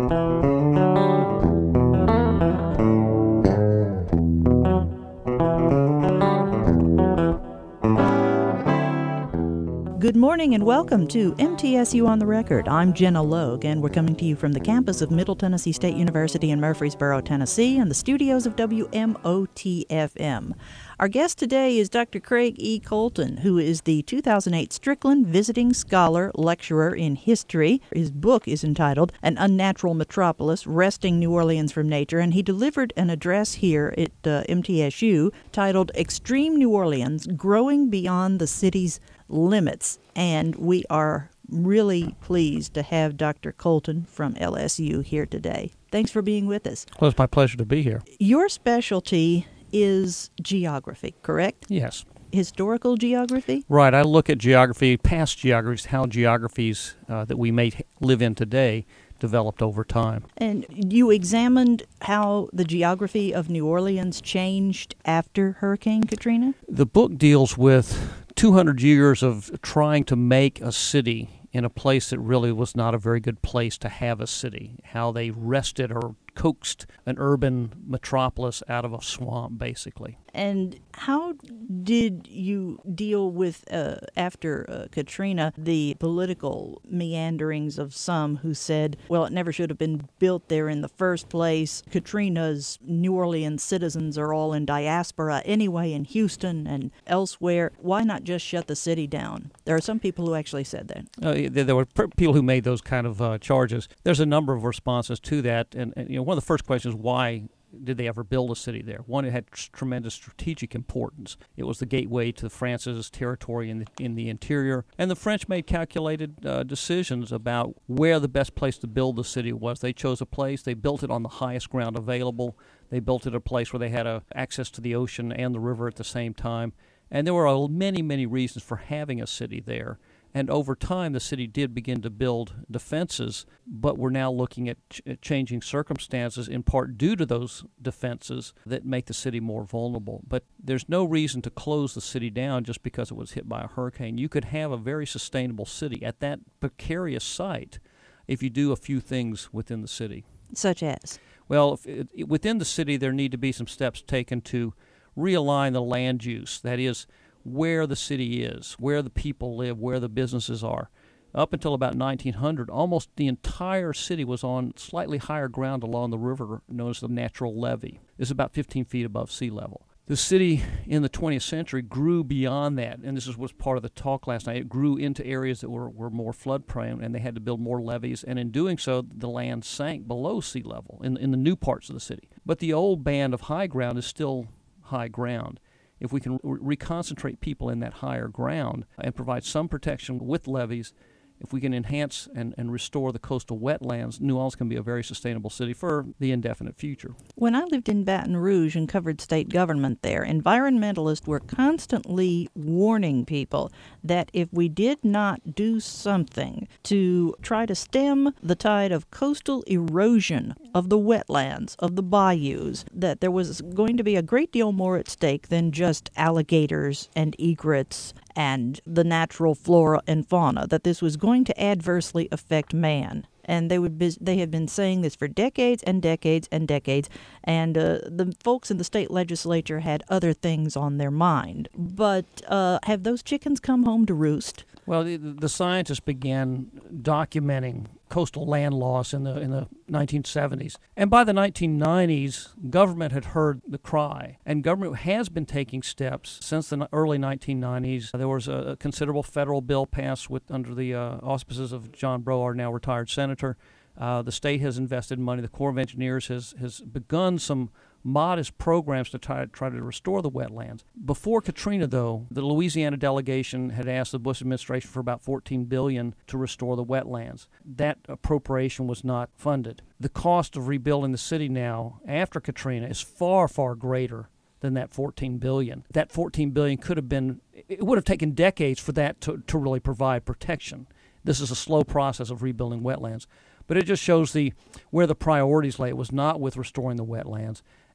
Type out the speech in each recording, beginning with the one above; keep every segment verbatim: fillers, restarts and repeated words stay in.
Good morning and welcome to M T S U on the Record. I'm Jenna Logue, and we're coming to you from the campus of Middle Tennessee State University in Murfreesboro, Tennessee, and the studios of W M O T F M. Our guest today is Doctor Craig E. Colton, who is the two thousand eight Strickland Visiting Scholar Lecturer in History. His book is entitled An Unnatural Metropolis, Wresting New Orleans from Nature, and he delivered an address here at uh, M T S U titled Extreme New Orleans, Growing Beyond the City's Limits. And we are really pleased to have Doctor Colton from L S U here today. Thanks for being with us. Well, it's my pleasure to be here. Your specialty is geography, correct? Yes. Historical geography? Right. I look at geography, past geographies, how geographies uh, that we may live in today developed over time. And you examined how the geography of New Orleans changed after Hurricane Katrina? The book deals with two hundred years of trying to make a city in a place that really was not a very good place to have a city, how they wrested or coaxed an urban metropolis out of a swamp, basically. And how did you deal with, uh, after uh, Katrina, the political meanderings of some who said, well, it never should have been built there in the first place. Katrina's New Orleans citizens are all in diaspora anyway, in Houston and elsewhere. Why not just shut the city down? There are some people who actually said that. Uh, there were people who made those kind of uh, charges. There's a number of responses to that, and, and you know, one of the first questions is why did they ever build a city there? One, it had tr- tremendous strategic importance. It was the gateway to France's territory in the, in the interior, and the French made calculated uh, decisions about where the best place to build the city was. They chose a place. They built it on the highest ground available. They built it at a place where they had a, access to the ocean and the river at the same time, and there were uh, many, many reasons for having a city there. And over time, the city did begin to build defenses, but we're now looking at ch- changing circumstances in part due to those defenses that make the city more vulnerable. But there's no reason to close the city down just because it was hit by a hurricane. You could have a very sustainable city at that precarious site if you do a few things within the city. Such as? Well, if it, within the city, there need to be some steps taken to realign the land use. That is, where the city is, where the people live, where the businesses are. Up until about nineteen hundred, almost the entire city was on slightly higher ground along the river known as the natural levee. It's about fifteen feet above sea level. The city in the twentieth century grew beyond that, and this was part of the talk last night. It grew into areas that were, were more flood-prone, and they had to build more levees, and in doing so, the land sank below sea level in, in the new parts of the city. But the old band of high ground is still high ground. If we can re- reconcentrate people in that higher ground and provide some protection with levees, if we can enhance and, and restore the coastal wetlands, New Orleans can be a very sustainable city for the indefinite future. When I lived in Baton Rouge and covered state government there, environmentalists were constantly warning people that if we did not do something to try to stem the tide of coastal erosion of the wetlands, of the bayous, that there was going to be a great deal more at stake than just alligators and egrets and the natural flora and fauna, that this was going to adversely affect man. And they would be, they have been saying this for decades and decades and decades, and uh, the folks in the state legislature had other things on their mind. But uh, have those chickens come home to roost? Well, the, the scientists began documenting coastal land loss in the in the nineteen seventies. And by the nineteen nineties, government had heard the cry. And government has been taking steps since the early nineteen nineties. There was a considerable federal bill passed with under the uh, auspices of John Breaux, our now retired senator. Uh, the state has invested money. The Corps of Engineers has, has begun some modest programs to try, try to restore the wetlands. Before Katrina, though, the Louisiana delegation had asked the Bush administration for about fourteen billion dollars to restore the wetlands. That appropriation was not funded. The cost of rebuilding the city now, after Katrina, is far, far greater than that fourteen billion dollars. That fourteen billion dollars could have been, it would have taken decades for that to, to really provide protection. This is a slow process of rebuilding wetlands. But it just shows the where the priorities lay. It was not with restoring the wetlands.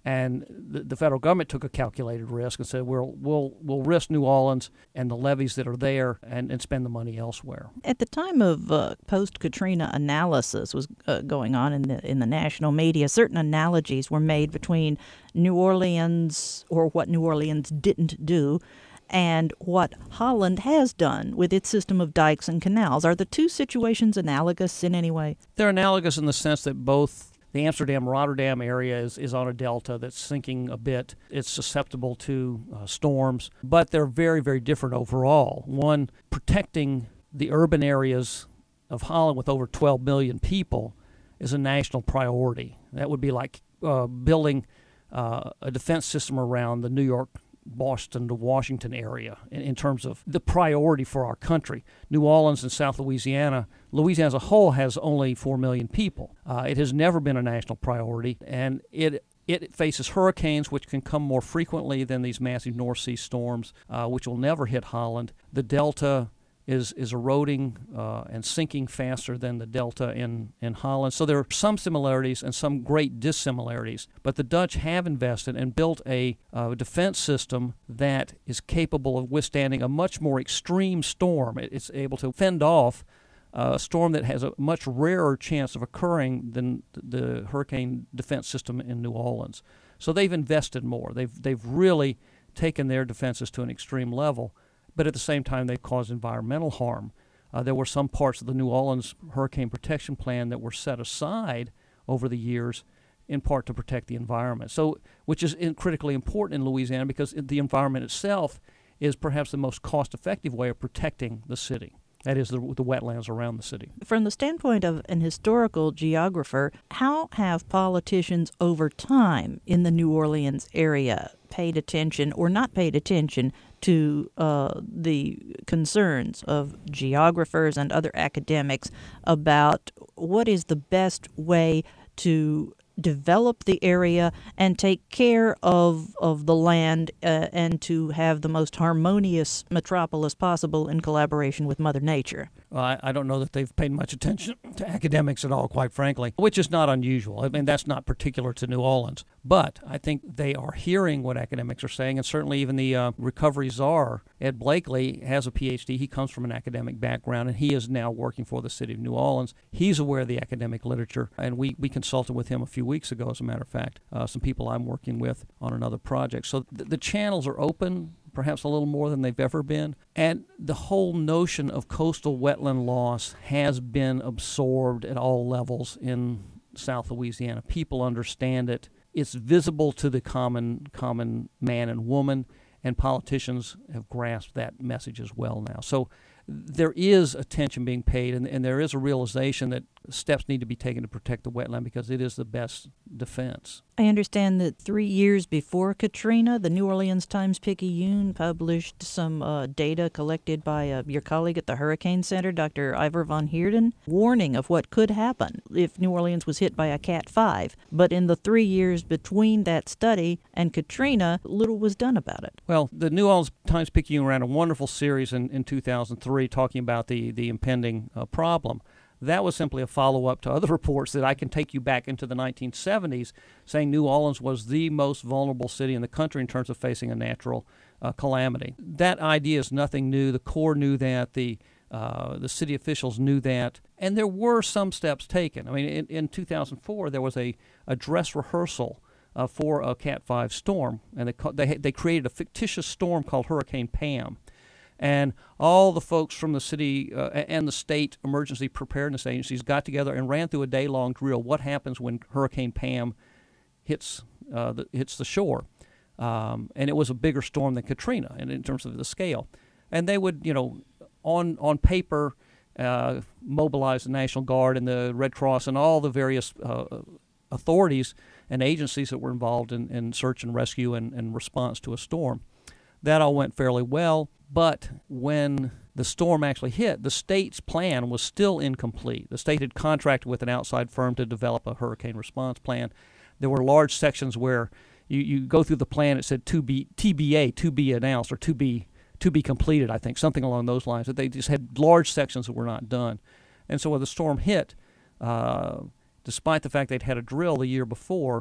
And the, the federal government took a calculated risk and said, we'll, we'll, we'll risk New Orleans and the levees that are there and, and spend the money elsewhere. At the time of uh, post-Katrina analysis was uh, going on in the in the national media, certain analogies were made between New Orleans, or what New Orleans didn't do, and what Holland has done with its system of dikes and canals. Are the two situations analogous in any way? They're analogous in the sense that both the Amsterdam-Rotterdam area is, is on a delta that's sinking a bit. It's susceptible to uh, storms, but they're very, very different overall. One, protecting the urban areas of Holland with over twelve million people is a national priority. That would be like uh, building uh, a defense system around the New York, Boston to Washington area in, in terms of the priority for our country. New Orleans and South Louisiana, Louisiana as a whole has only four million people. Uh, it has never been a national priority, and it it faces hurricanes, which can come more frequently than these massive North Sea storms, uh, which will never hit Holland. The Delta is is eroding uh, and sinking faster than the Delta in, in Holland. So there are some similarities and some great dissimilarities. But the Dutch have invested and built a uh, defense system that is capable of withstanding a much more extreme storm. It, it's able to fend off a storm that has a much rarer chance of occurring than the hurricane defense system in New Orleans. So they've invested more. They've they've really taken their defenses to an extreme level. But at the same time, they caused environmental harm. Uh, there were some parts of the New Orleans Hurricane Protection Plan that were set aside over the years, in part to protect the environment. So, which is in, critically important in Louisiana, because the environment itself is perhaps the most cost-effective way of protecting the city. That is, the, the wetlands around the city. From the standpoint of an historical geographer, how have politicians over time in the New Orleans area paid attention or not paid attention to uh, the concerns of geographers and other academics about what is the best way to develop the area and take care of of the land uh, and to have the most harmonious metropolis possible in collaboration with Mother Nature? Well, I, I don't know that they've paid much attention to academics at all, quite frankly, which is not unusual. I mean, that's not particular to New Orleans. But I think they are hearing what academics are saying, and certainly even the uh, recovery czar, Ed Blakely, has a P H D. He comes from an academic background, and he is now working for the city of New Orleans. He's aware of the academic literature, and we, we consulted with him a few weeks ago, as a matter of fact, uh, some people I'm working with on another project. So th- the channels are open, perhaps a little more than they've ever been. And the whole notion of coastal wetland loss has been absorbed at all levels in South Louisiana. People understand it. It's visible to the common common man and woman, and politicians have grasped that message as well now. So there is attention being paid, and, and there is a realization that steps need to be taken to protect the wetland because it is the best defense. I understand that three years before Katrina, the New Orleans Times-Picayune published some uh, data collected by uh, your colleague at the Hurricane Center, Doctor Ivor von Heerden, warning of what could happen if New Orleans was hit by a Cat five. But in the three years between that study and Katrina, little was done about it. Well, the New Orleans Times-Picayune ran a wonderful series in, in two thousand three talking about the, the impending uh, problem. That was simply a follow-up to other reports that I can take you back into the nineteen seventies, saying New Orleans was the most vulnerable city in the country in terms of facing a natural uh, calamity. That idea is nothing new. The Corps knew that. The uh, the city officials knew that. And there were some steps taken. I mean, in, in two thousand four, there was a, a dress rehearsal uh, for a Cat five storm, and they, they, they created a fictitious storm called Hurricane Pam. And all the folks from the city uh, and the state emergency preparedness agencies got together and ran through a day-long drill. What happens when Hurricane Pam hits uh, the, hits the shore? Um, and it was a bigger storm than Katrina in, in terms of the scale. And they would, you know, on on paper, uh, mobilize the National Guard and the Red Cross and all the various uh, authorities and agencies that were involved in, in search and rescue and, and response to a storm. That all went fairly well. But when the storm actually hit, the state's plan was still incomplete. The state had contracted with an outside firm to develop a hurricane response plan. There were large sections where you, you go through the plan, it said to be T B A, to be announced, or to be to be completed, I think, something along those lines. That they just had large sections that were not done. And so when the storm hit, uh, despite the fact they'd had a drill the year before,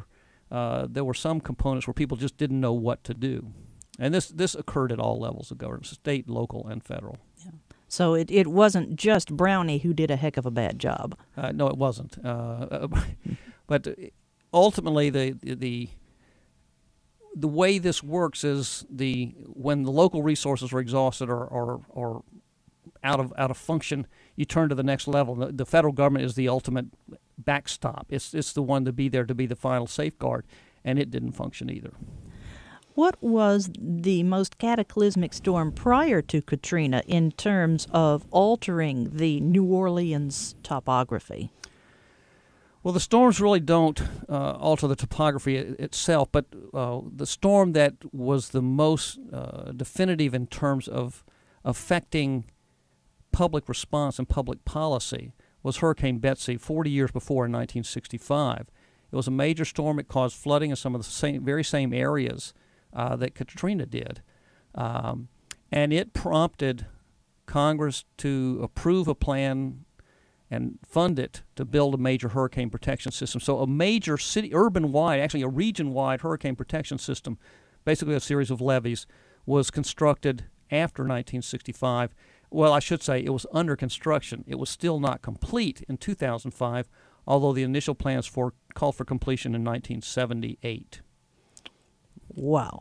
uh, there were some components where people just didn't know what to do. And this, this occurred at all levels of government, state, local, and federal. Yeah. So it, it wasn't just Brownie who did a heck of a bad job. Uh, no, it wasn't. Uh, but ultimately, the the the way this works is the when the local resources are exhausted or or, or out of out of function, you turn to the next level. The, the federal government is the ultimate backstop. It's it's the one to be there to be the final safeguard, and it didn't function either. What was the most cataclysmic storm prior to Katrina in terms of altering the New Orleans topography? Well, the storms really don't uh, alter the topography I- itself, but uh, the storm that was the most uh, definitive in terms of affecting public response and public policy was Hurricane Betsy forty years before in nineteen sixty-five. It was a major storm. It caused flooding in some of the same, very same areas Uh, that Katrina did. Um, and it prompted Congress to approve a plan and fund it to build a major hurricane protection system. So a major city, urban-wide, actually a region-wide hurricane protection system, basically a series of levees, was constructed after nineteen sixty-five. Well, I should say it was under construction. It was still not complete in two thousand five, although the initial plans for called for completion in nineteen seventy-eight. Wow.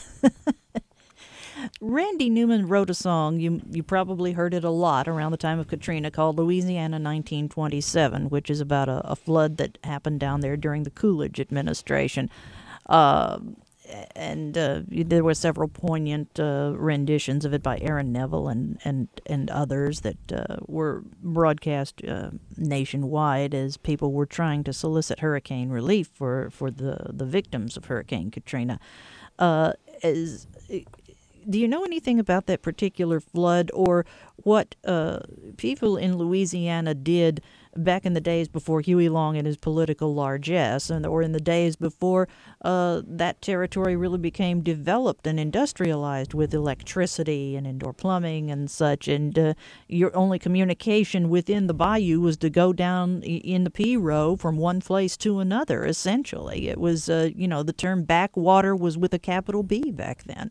Randy Newman wrote a song, you you probably heard it a lot around the time of Katrina, called Louisiana nineteen twenty-seven, which is about a, a flood that happened down there during the Coolidge administration. Uh, and uh, there were several poignant uh, renditions of it by Aaron Neville and, and, and others that uh, were broadcast uh, nationwide as people were trying to solicit hurricane relief for, for the, the victims of Hurricane Katrina. Uh, as, do you know anything about that particular flood or what uh, people in Louisiana did back in the days before Huey Long and his political largesse, and or in the days before uh, that territory really became developed and industrialized with electricity and indoor plumbing and such, and uh, your only communication within the bayou was to go down in the P row from one place to another, essentially. It was, uh, you know, the term backwater was with a capital B back then.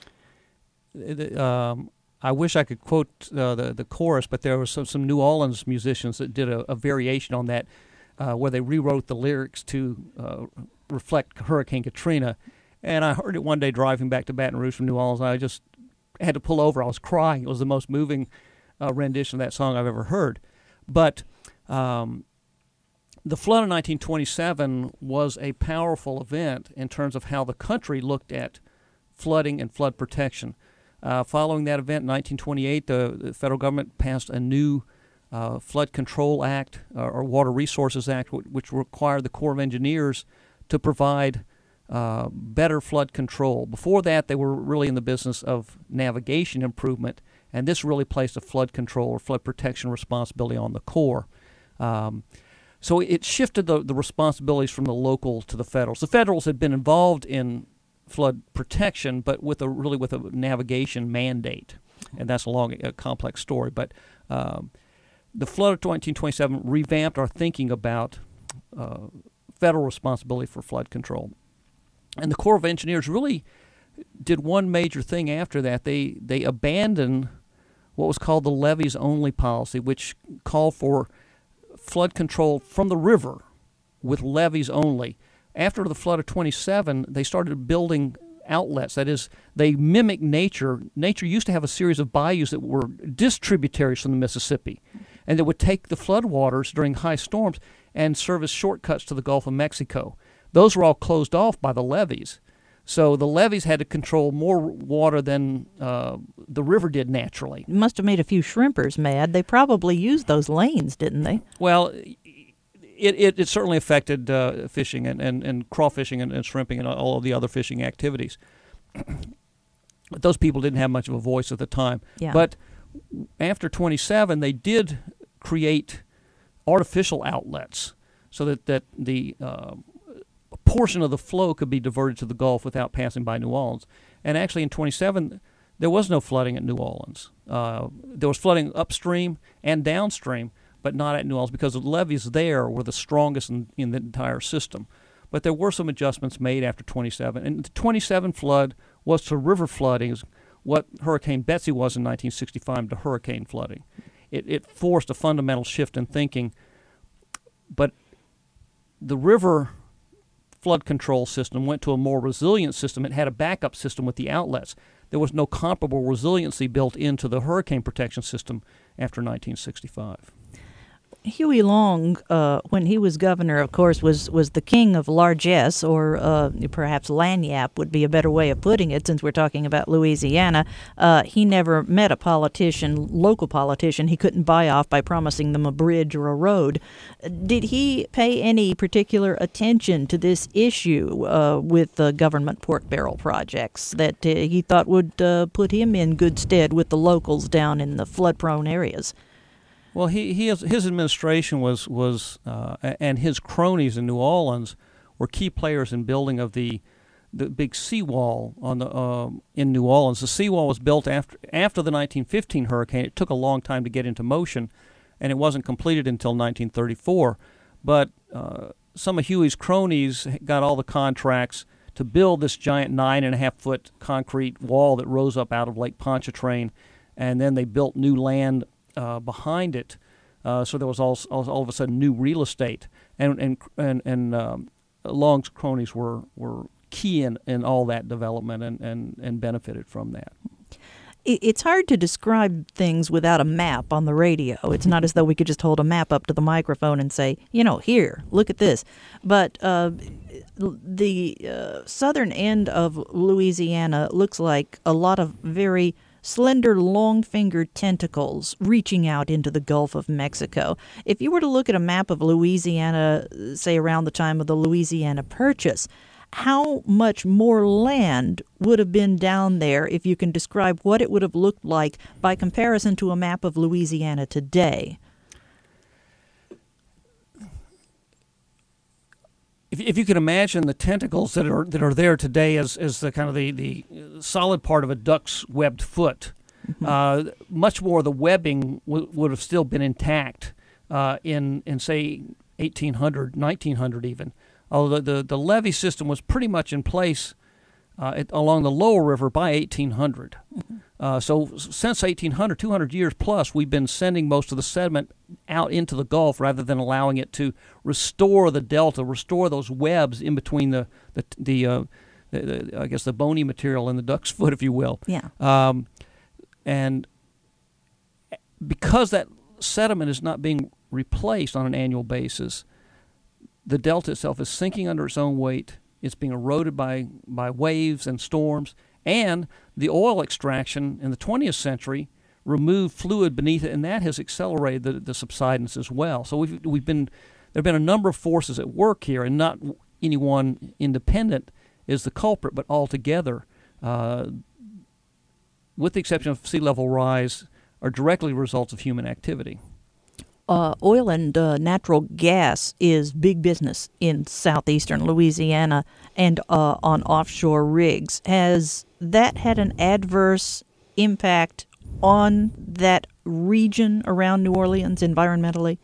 Um, I wish I could quote uh, the the chorus, but there were some, some New Orleans musicians that did a, a variation on that, uh, where they rewrote the lyrics to uh, reflect Hurricane Katrina. And I heard it one day driving back to Baton Rouge from New Orleans, and I just had to pull over. I was crying. It was the most moving uh, rendition of that song I've ever heard. But um, the flood of nineteen twenty-seven was a powerful event in terms of how the country looked at flooding and flood protection. Uh, following that event in nineteen twenty-eight, the, the federal government passed a new uh, Flood Control Act, uh, or Water Resources Act, w- which required the Corps of Engineers to provide uh, better flood control. Before that, they were really in the business of navigation improvement, and this really placed a flood control or flood protection responsibility on the Corps. Um, so it shifted the, the responsibilities from the local to the federals. The federals had been involved in flood protection, but with a really with a navigation mandate, and that's a long, a complex story. But um, the flood of nineteen twenty-seven revamped our thinking about uh, federal responsibility for flood control, and the Corps of Engineers really did one major thing after that. They they abandoned what was called the levees only policy, which called for flood control from the river with levees only. After the flood of twenty-seven, they started building outlets. That is, they mimic nature. Nature used to have a series of bayous that were distributaries from the Mississippi, and that would take the floodwaters during high storms and serve as shortcuts to the Gulf of Mexico. Those were all closed off by the levees. So the levees had to control more water than uh, the river did naturally. It must have made a few shrimpers mad. They probably used those lanes, didn't they? Well, It, it it certainly affected uh, fishing and, and, and crawfishing and, and shrimping and all of the other fishing activities. But those people didn't have much of a voice at the time. Yeah. But after twenty-seven, they did create artificial outlets so that, that the uh, portion of the flow could be diverted to the Gulf without passing by New Orleans. And actually in twenty-seven, there was no flooding at New Orleans. Uh, there was flooding upstream and downstream, but not at New Orleans because the levees there were the strongest in, in the entire system. but there were some adjustments made after twenty-seven. And the twenty-seven flood was to river flooding what Hurricane Betsy was in nineteen sixty-five to hurricane flooding. It, it forced a fundamental shift in thinking. But the river flood control system went to a more resilient system. It had a backup system with the outlets. There was no comparable resiliency built into the hurricane protection system after nineteen sixty-five. Huey Long, uh, when he was governor, of course, was, was the king of largesse, or uh, perhaps lagniappe would be a better way of putting it, since we're talking about Louisiana. Uh, he never met a politician, local politician, he couldn't buy off by promising them a bridge or a road. Did he pay any particular attention to this issue uh, with the government pork barrel projects that uh, he thought would uh, put him in good stead with the locals down in the flood-prone areas? Well, he, he has, his administration was was uh, and his cronies in New Orleans were key players in building of the the big seawall on the uh, in New Orleans. The seawall was built after after the nineteen fifteen hurricane. It took a long time to get into motion, and it wasn't completed until nineteen thirty-four. But uh, some of Huey's cronies got all the contracts to build this giant nine and a half foot concrete wall that rose up out of Lake Pontchartrain, and then they built new land Uh, behind it, uh, so there was all, all all of a sudden new real estate, and and and, and um, Long's cronies were were key in, in all that development and, and, and benefited from that. It's hard to describe things without a map on the radio. It's not as though we could just hold a map up to the microphone and say, you know, here, look at this. But uh, the uh, southern end of Louisiana looks like a lot of very slender, long-fingered tentacles reaching out into the Gulf of Mexico. If you were to look at a map of Louisiana, say around the time of the Louisiana Purchase, how much more land would have been down there if you can describe what it would have looked like by comparison to a map of Louisiana today? If, if you can imagine the tentacles that are that are there today as, as the kind of the, the solid part of a duck's webbed foot, mm-hmm. uh, much more of the webbing w- would have still been intact uh, in, in, say, eighteen hundred, nineteen hundred even. Although the, the, the levee system was pretty much in place uh, at, along the lower river by eighteen hundred. Mm-hmm. Uh, so since eighteen hundred, two hundred years plus, we've been sending most of the sediment out into the Gulf rather than allowing it to restore the delta, restore those webs in between the the, the, uh, the, the I guess the bony material in the duck's foot, if you will. Yeah. Um, and because that sediment is not being replaced on an annual basis, the delta itself is sinking under its own weight. It's being eroded by, by waves and storms. And the oil extraction in the twentieth century removed fluid beneath it, and that has accelerated the, the subsidence as well. So we've we've been there have been a number of forces at work here, and not any one independent is the culprit, but all together, uh, with the exception of sea level rise, are directly results of human activity. Uh, oil and uh, natural gas is big business in southeastern Louisiana and uh, on offshore rigs. Has that had an adverse impact on that region around New Orleans environmentally?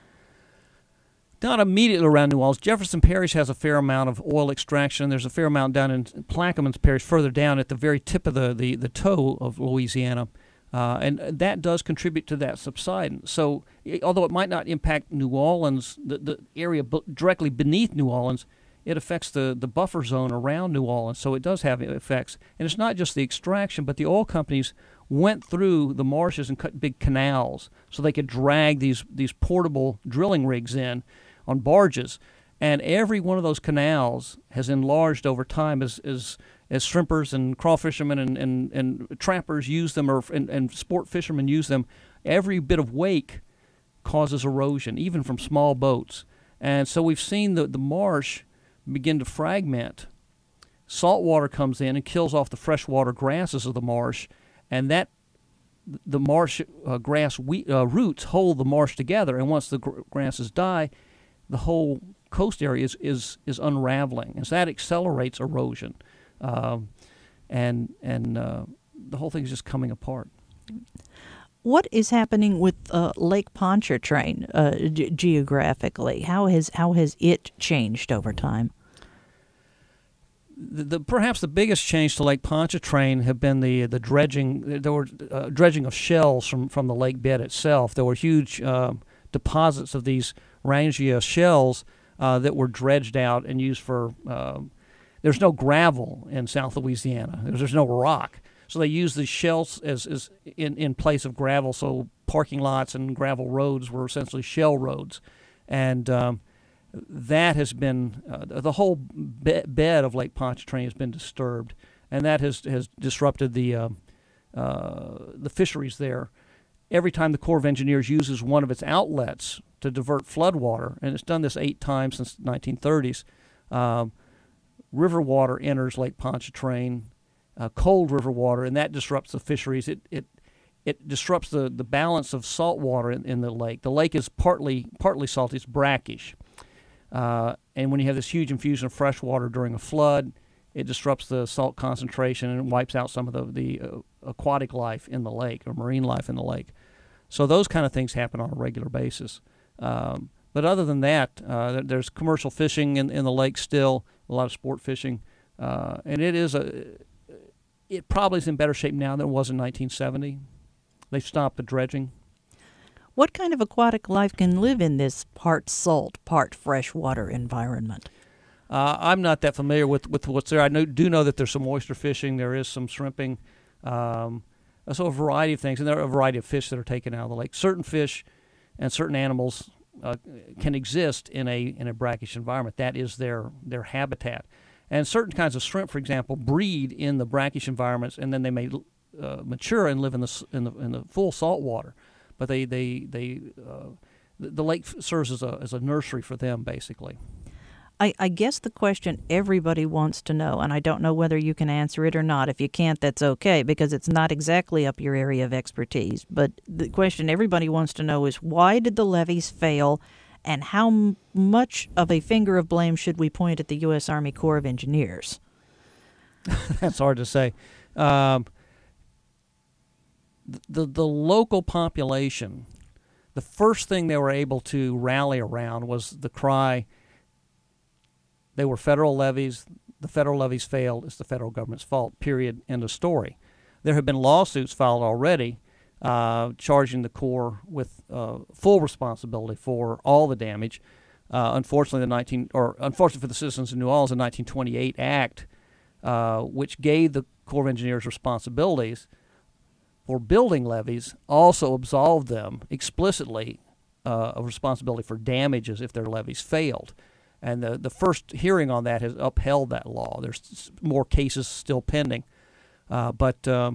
Not immediately around New Orleans. Jefferson Parish has a fair amount of oil extraction. There's a fair amount down in Plaquemines Parish, further down at the very tip of the, the, the toe of Louisiana. Uh, and that does contribute to that subsidence. So, it, although it might not impact New Orleans, the, the area b- directly beneath New Orleans, it affects the, the buffer zone around New Orleans. So it does have effects. And it's not just the extraction, but the oil companies went through the marshes and cut big canals so they could drag these, these portable drilling rigs in on barges. And every one of those canals has enlarged over time as as, as shrimpers and crawfishermen and, and, and trappers use them, or and, and sport fishermen use them. Every bit of wake causes erosion, even from small boats. And so we've seen the, the marsh begin to fragment. Salt water comes in and kills off the freshwater grasses of the marsh, and that the marsh uh, grass we, uh, roots hold the marsh together. And once the gr- grasses die, the whole coast area is, is, is unraveling, and so that accelerates erosion, um, and and uh, the whole thing is just coming apart. What is happening with uh, Lake Pontchartrain uh, ge- geographically? How has how has it changed over time? the, the perhaps the biggest change to Lake Pontchartrain have been the the dredging. There were uh, dredging of shells from, from the lake bed itself. There were huge uh, deposits of these Rangia shells uh, that were dredged out and used for. Uh, there's no gravel in South Louisiana. There's, there's no rock, so they use these shells as, as in, in place of gravel. So parking lots and gravel roads were essentially shell roads, and um, that has been uh, the whole be- bed of Lake Pontchartrain has been disturbed, and that has has disrupted the uh, uh, the fisheries there. Every time the Corps of Engineers uses one of its outlets to divert floodwater, and it's done this eight times since the nineteen thirties, um, river water enters Lake Pontchartrain, uh, cold river water, and that disrupts the fisheries. It it it disrupts the, the balance of salt water in, in the lake. The lake is partly partly salty; it's brackish. Uh, and when you have this huge infusion of fresh water during a flood, it disrupts the salt concentration and wipes out some of the, the uh, aquatic life in the lake or marine life in the lake. So those kind of things happen on a regular basis. Um, but other than that, uh, there's commercial fishing in, in the lake still, a lot of sport fishing. Uh, and it is a, it probably is in better shape now than it was in nineteen seventy. They've stopped the dredging. What kind of aquatic life can live in this part salt, part freshwater environment? Uh, I'm not that familiar with, with what's there. I know, do know that there's some oyster fishing. There is some shrimping. Um, so a variety of things. And there are a variety of fish that are taken out of the lake. Certain fish and certain animals uh, can exist in a in a brackish environment. That is their, their habitat. And certain kinds of shrimp, for example, breed in the brackish environments, and then they may uh, mature and live in the, in the, in the full salt water. But they they they uh, the lake serves as a as a nursery for them, basically. I, I guess the question everybody wants to know, and I don't know whether you can answer it or not. If you can't, that's okay, because it's not exactly up your area of expertise. But the question everybody wants to know is, why did the levees fail, and how m- much of a finger of blame should we point at the U S Army Corps of Engineers? That's hard to say. Um, The, the local population, the first thing they were able to rally around was the cry, they were federal levees, the federal levees failed, it's the federal government's fault, period, end of story. There have been lawsuits filed already uh, charging the Corps with uh, full responsibility for all the damage. Uh, unfortunately, the nineteen or unfortunately for the citizens of New Orleans, the nineteen twenty-eight Act, uh, which gave the Corps of Engineers responsibilities for building levees, also absolved them explicitly uh, of responsibility for damages if their levees failed. And the, the first hearing on that has upheld that law. There's more cases still pending. Uh, but um,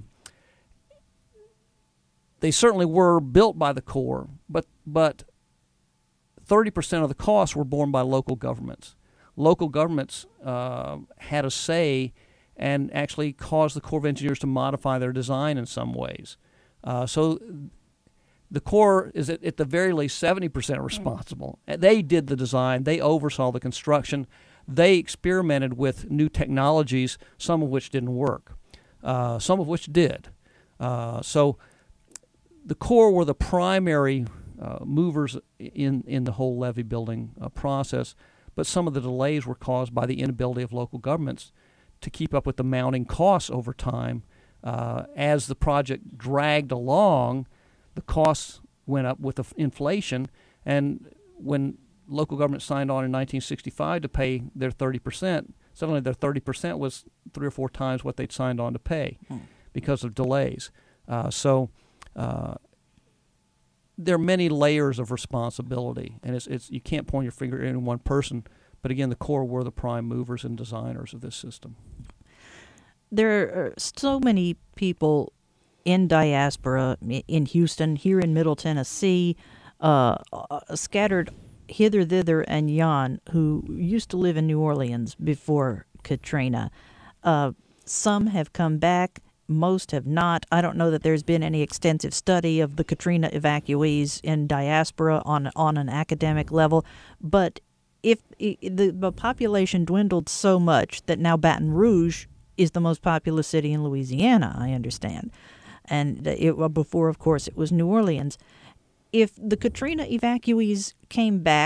they certainly were built by the Corps, but, but thirty percent of the costs were borne by local governments. Local governments uh, had a say and actually caused the Corps of Engineers to modify their design in some ways. Uh, so the Corps is at, at the very least seventy percent responsible. They did the design. They oversaw the construction. They experimented with new technologies, some of which didn't work, uh, some of which did. Uh, so the Corps were the primary uh, movers in, in the whole levee building uh, process, but some of the delays were caused by the inability of local governments to keep up with the mounting costs over time. Uh, as the project dragged along, the costs went up with the f- inflation, and when local government signed on in nineteen sixty-five to pay their thirty percent, suddenly their thirty percent was three or four times what they'd signed on to pay hmm. because of delays. Uh, so uh, there are many layers of responsibility, and it's, it's you can't point your finger at any one person. But again, the Corps were the prime movers and designers of this system. There are so many people in diaspora, in Houston, here in Middle Tennessee, uh, scattered hither, thither, and yon, who used to live in New Orleans before Katrina. Uh, some have come back. Most have not. I don't know that there's been any extensive study of the Katrina evacuees in diaspora on on an academic level, but if the, the population dwindled so much that now Baton Rouge is the most populous city in Louisiana, I understand, and it, well, before, of course, it was New Orleans. If the Katrina evacuees came back,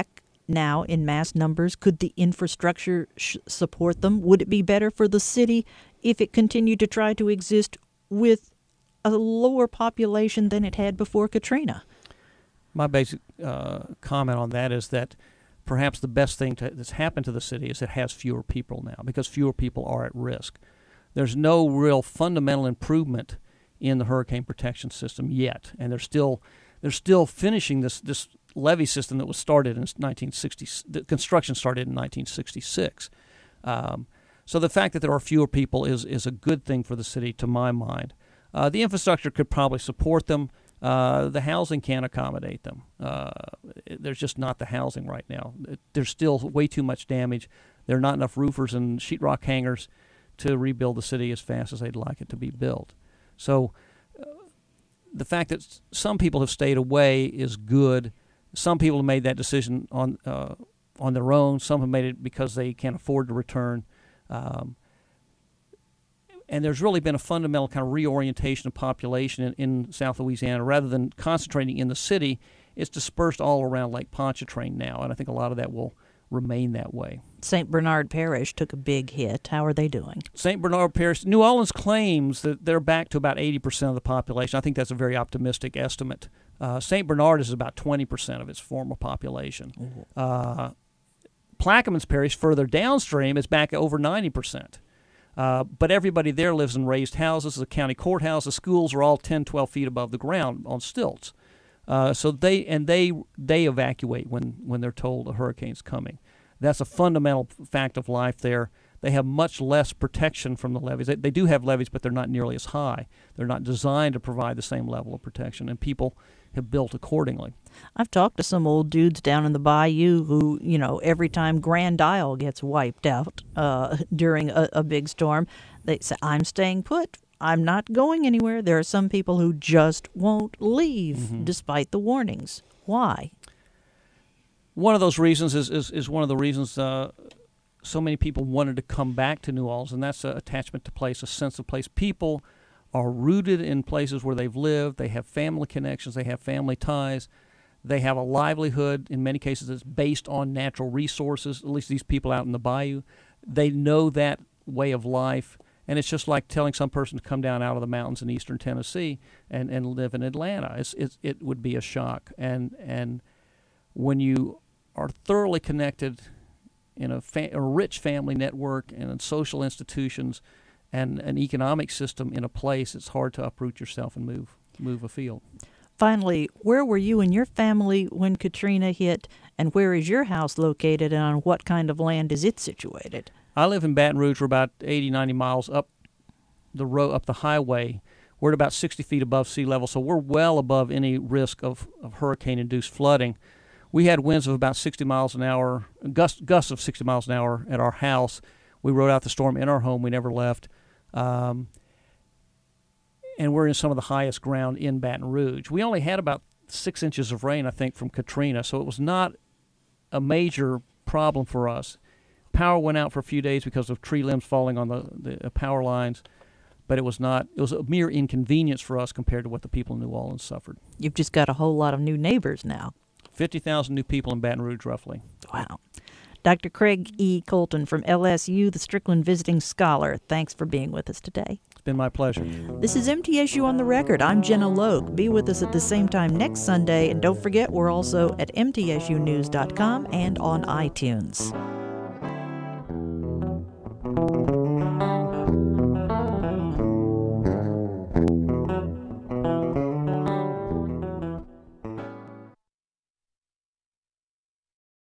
now in mass numbers? Could the infrastructure sh- support them? Would it be better for the city if it continued to try to exist with a lower population than it had before Katrina? My basic uh, comment on that is that perhaps the best thing to, that's happened to the city is it has fewer people now, because fewer people are at risk. There's no real fundamental improvement in the hurricane protection system yet, and they're still they're still finishing this this levee system that was started in nineteen sixty. The construction started in nineteen sixty-six. Um, so the fact that there are fewer people is is a good thing for the city, to my mind. Uh, the infrastructure could probably support them. Uh, the housing can't accommodate them. Uh, there's just not the housing right now. There's still way too much damage. There are not enough roofers and sheetrock hangers to rebuild the city as fast as they'd like it to be built. So uh, the fact that some people have stayed away is good. Some people have made that decision on uh, on their own. Some have made it because they can't afford to return. Um, And there's really been a fundamental kind of reorientation of population in, in South Louisiana. Rather than concentrating in the city, it's dispersed all around Lake Pontchartrain now, and I think a lot of that will remain that way. Saint Bernard Parish took a big hit. How are they doing? Saint Bernard Parish, New Orleans claims that they're back to about eighty percent of the population. I think that's a very optimistic estimate. Uh, Saint Bernard is about twenty percent of its former population. Uh, Plaquemines Parish, further downstream, is back over ninety percent. Uh, but everybody there lives in raised houses. The county courthouse, the schools are all ten, twelve feet above the ground on stilts. Uh, so they and they they evacuate when, when they're told a hurricane's coming. That's a fundamental fact of life there. They have much less protection from the levees. They, they do have levees, but they're not nearly as high. They're not designed to provide the same level of protection, and people have built accordingly. I've talked to some old dudes down in the bayou who, you know, every time Grand Isle gets wiped out uh, during a, a big storm, they say, I'm staying put. I'm not going anywhere. There are some people who just won't leave mm-hmm. despite the warnings. Why? One of those reasons is, is, is one of the reasons uh, so many people wanted to come back to New Orleans, and that's an attachment to place, a sense of place. People are rooted in places where they've lived. They have family connections. They have family ties. They have a livelihood. In many cases, that's based on natural resources, at least these people out in the bayou. They know that way of life, and it's just like telling some person to come down out of the mountains in eastern Tennessee and, and live in Atlanta. It's, it's, it would be a shock. And, and when you are thoroughly connected in a, fa- a rich family network and in social institutions and an economic system in a place, it's hard to uproot yourself and move move afield. Finally, where were you and your family when Katrina hit, and where is your house located, and on what kind of land is it situated? I live in Baton Rouge. We're about eighty, ninety miles up the road, up the highway. We're at about sixty feet above sea level, so we're well above any risk of, of hurricane-induced flooding. We had winds of about sixty miles an hour, gusts, gusts of sixty miles an hour at our house. We rode out the storm in our home. We never left. Um, and we're in some of the highest ground in Baton Rouge. We only had about six inches of rain, I think, from Katrina, so it was not a major problem for us. Power went out for a few days because of tree limbs falling on the, the power lines, but it was not. It was a mere inconvenience for us compared to what the people in New Orleans suffered. You've just got a whole lot of new neighbors now. fifty thousand new people in Baton Rouge, roughly. Wow. Doctor Craig E. Colton from L S U, the Strickland Visiting Scholar. Thanks for being with us today. It's been my pleasure. This is M T S U On the Record. I'm Jenna Logue. Be with us at the same time next Sunday. And don't forget, we're also at M T S U news dot com and on iTunes.